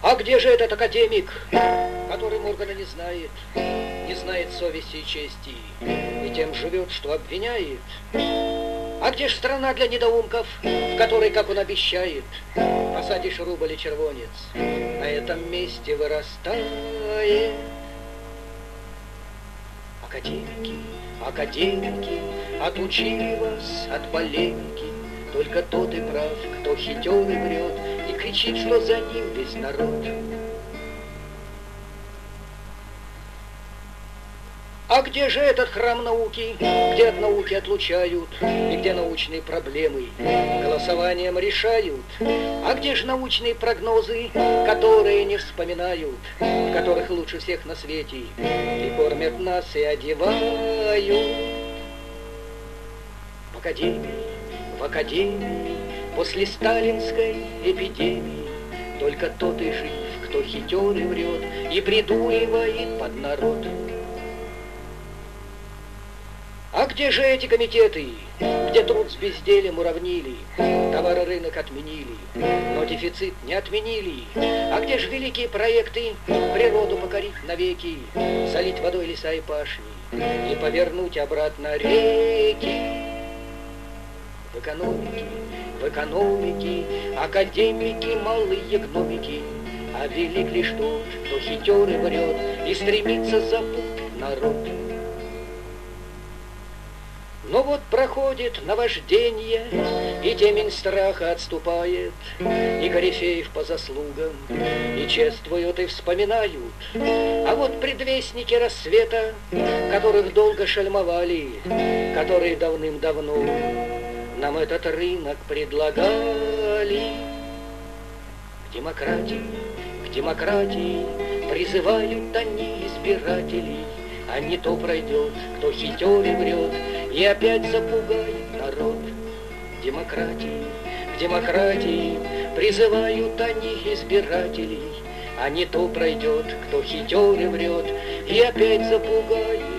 А где же этот академик, который Моргана не знает совести и чести, и тем живет, что обвиняет? А где ж страна для недоумков, в которой, как он обещает, посадишь рубль и червонец, на этом месте вырастает? Академики, академики, отучили вас от полемики, только тот и прав, кто хитер и врет, и кричит, что за ним весь народ. А где же этот храм науки, где от науки отлучают, и где научные проблемы голосованием решают? А где же научные прогнозы, которые не вспоминают, в которых лучше всех на свете и кормят нас, и одевают? В академии, после сталинской эпидемии, только тот и жив, кто хитер и врет, и придуривает под народ. А где же эти комитеты, где труд с безделием уравнили, товарорынок отменили, но дефицит не отменили? А где же великие проекты природу покорить навеки, залить водой леса и пашни и повернуть обратно реки? В экономике академики, малые гномики, а велик лишь тот, кто хитер и врет и стремится запутать народ. Но вот проходит наваждение, и темень страха отступает, и корифеев по заслугам и чествуют, и вспоминают. А вот предвестники рассвета, которых долго шельмовали, которые давным-давно нам этот рынок предлагали. К демократии призывают они избирателей, а не то пройдет, кто хитер и врет, и опять запугает народ. К демократии призывают они избирателей, а не то пройдет, кто хитер и врет, и опять запугает